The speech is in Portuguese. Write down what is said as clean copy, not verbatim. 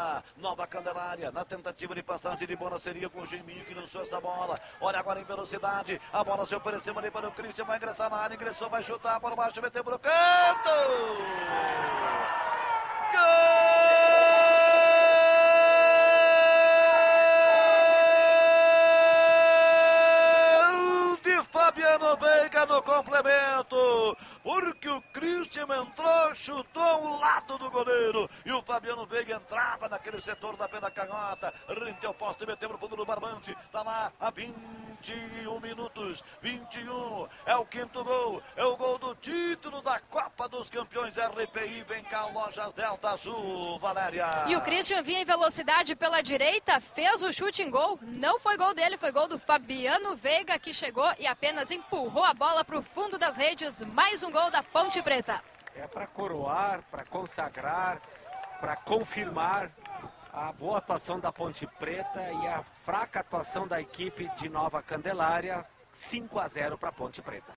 lá, Nova Candelária, na tentativa de passagem de bola seria com o Geminho que lançou essa bola. Olha agora em velocidade, a bola se ofereceu ali para o Christian, vai ingressar na área, ingressou, vai chutar, por baixo, meteu pro canto! Gol de Fabiano Veiga no complemento, porque o Christian entrou, chutou ao lado do goleiro e o Fabiano Veiga entrava naquele setor da pena canhota, rente ao poste, meteu no fundo do barbante, tá lá a 21 minutos, 21, é o quinto gol, é o gol do título da Copa dos Campeões RPI, vem cá, Lojas Delta Sul, Valéria. E o Christian vinha em velocidade pela direita, fez o chute em gol, não foi gol dele, foi gol do Fabiano Veiga que chegou e apenas empurrou a bola para o fundo das redes, mais um gol da Ponte Preta. É para coroar, para consagrar, para confirmar a boa atuação da Ponte Preta e a fraca atuação da equipe de Nova Candelária. 5-0 para a Ponte Preta.